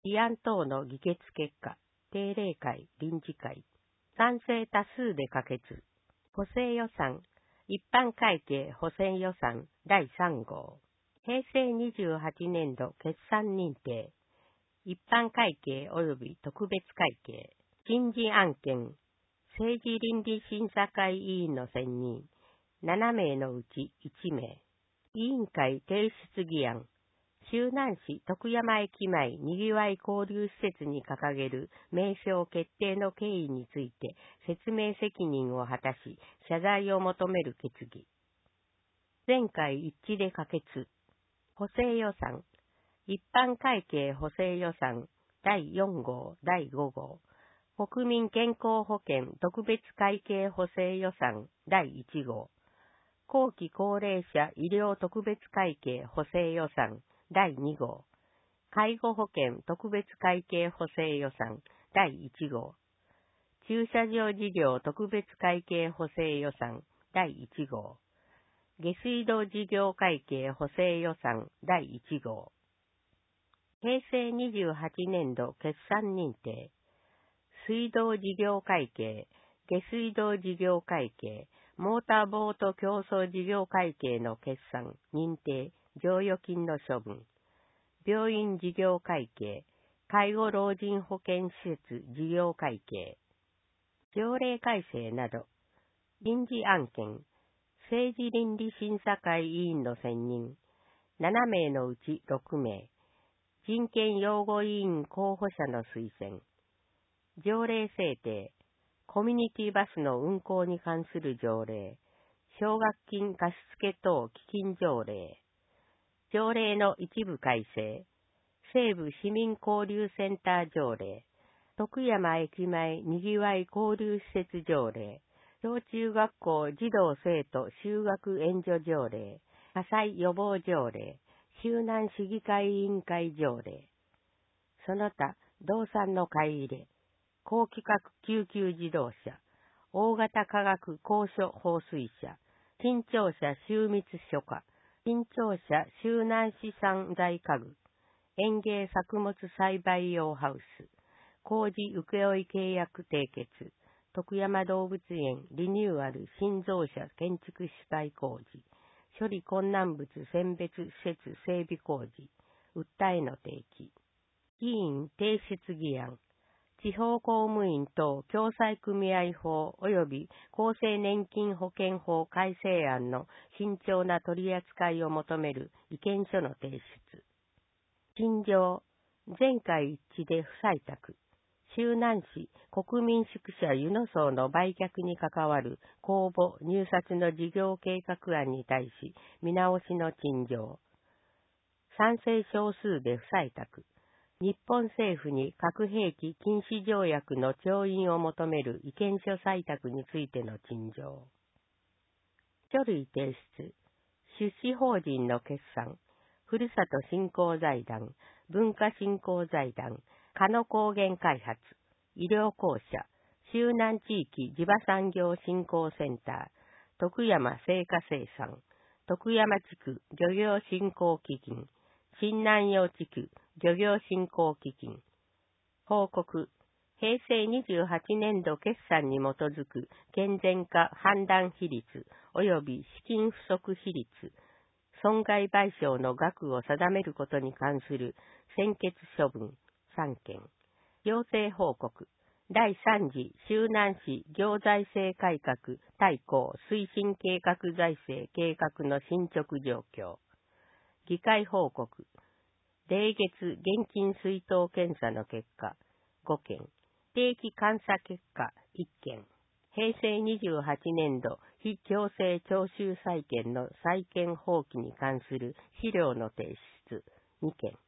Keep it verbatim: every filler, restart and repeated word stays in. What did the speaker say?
議案等の議決結果、定例会、臨時会、賛成多数で可決。補正予算、一般会計補正予算だいさん号。平成にじゅうはちねん度決算認定。一般会計及び特別会計。人事案件。政治倫理審査会委員の選任。ななめいのうちいちめい。委員会提出議案。周南市徳山駅前にぎわい交流施設に掲げる名称決定の経緯について説明責任を果たし、謝罪を求める決議。全会一致で可決。補正予算。一般会計補正予算だいよん号、だいご号。国民健康保険特別会計補正予算だいいち号。後期高齢者医療特別会計補正予算だいに号。介護保険特別会計補正予算だいいち号。駐車場事業特別会計補正予算だいいち号。下水道事業会計補正予算だいいち号。平成にじゅうはちねん度決算認定。水道事業会計、下水道事業会計、モーターボート競争事業会計の決算、認定、剰余金の処分。病院事業会計、介護老人保健施設事業会計。条例改正など。臨時案件、政治倫理審査会委員の選任。ななめいのうちろくめい。人権擁護委員候補者の推薦。条例制定。コミュニティバスの運行に関する条例。奨学金貸付等基金条例。条例の一部改正。西部市民交流センター条例。徳山駅前にぎわい交流施設条例。小中学校児童生徒就学援助条例。火災予防条例。周南市議会委員会条例。その他、同産の買い入れ。高規格救急自動車。大型化学高所放水車。新庁舎周密許可。新庁舎周南市産材家具。園芸作物栽培用ハウス。工事請負契約締結。徳山動物園リニューアル新増舎建築主体工事。処理困難物選別施設整備工事。訴えの提起。議員提出議案。地方公務員等共済組合法及び厚生年金保険法改正案の慎重な取り扱いを求める意見書の提出。陳情。全会一致で不採択。周南市国民宿舎湯の荘の売却に関わる公募入札の事業計画案に対し見直しの陳情。賛成少数で不採択。日本政府に核兵器禁止条約の調印を求める意見書採択についての陳情。書類提出。出資法人の決算。ふるさと振興財団、文化振興財団、鹿野高原開発、医療公社、周南地域地場産業振興センター、徳山製菓生産、徳山地区漁業振興基金、新南陽地区漁業振興基金。報告。平成にじゅうはちねん度決算に基づく健全化判断比率及び資金不足比率、損害賠償の額を定めることに関する専決処分さんけん。行政報告。だいさん次周南市行財政改革大綱推進計画財政計画の進捗状況。議会報告。例月現金出納検査の結果ごけん。定期監査結果いっけん。平成にじゅうはちねん度非強制徴収債権の債権放棄に関する資料の提出にけん。